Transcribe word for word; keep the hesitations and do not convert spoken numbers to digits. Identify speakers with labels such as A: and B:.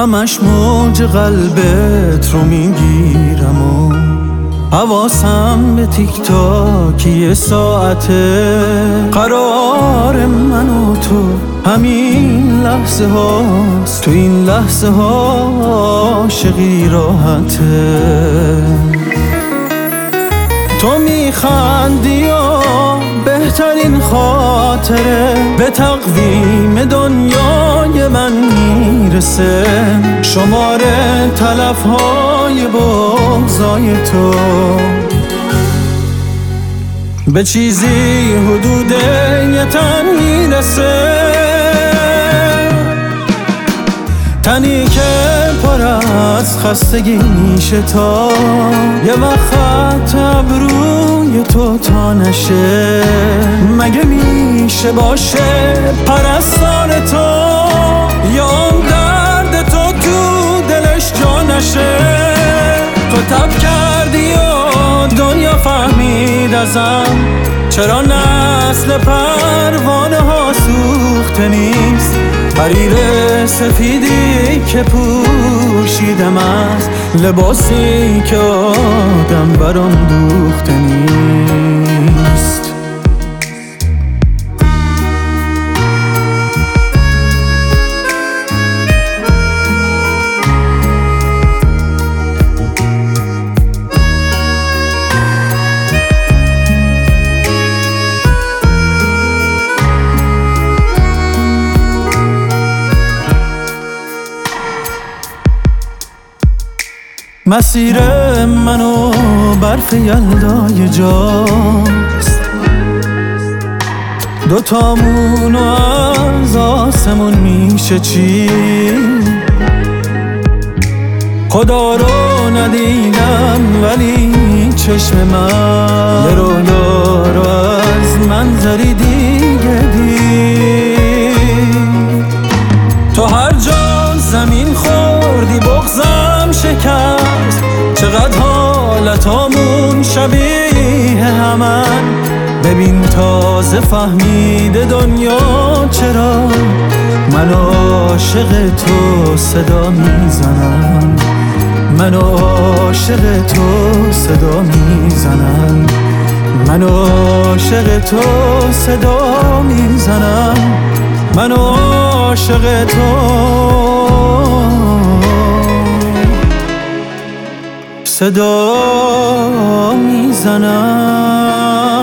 A: همش موج قلبت رو میگیرم و حواسم به تیک تاک یه ساعته. قرار من و تو همین لحظه هاست، تو این لحظه ها عاشقی راحته. تو میخندی و بهترین خاطره به تقویم دنیای من میرسه. شماره تلفهای بغضای تو به چیزی حدود یه تن میرسه. تنی که پر از خستگی میشه تا یه وقت ابروی تو تا نشه. مگه میشه باشه پرستار تو یا اون درد تو تو دلش جا نشه. تو تب کردی و دنیا فهمید ازم چرا نسل پروانه ها سوخته نیست. حریر سفیدی که پوشیدم از لباسی که آدم برام دوخته نیست. مسیر منو برف یلدای جاست، دوتامونو از آسمون میشه چی. خدا رو ندیدم ولی چشم من یه رویا رو از منظری دیگه دید. تو هر جا زمین خوردی بغضم شکست. چقدر حالتامون شبیه همن. ببین تازه فهمیده دنیا چرا من عاشق تو صدا میزنم. من عاشق تو صدا میزنم. من عاشق تو صدا میزنم. من عاشق تو صدا میزنم.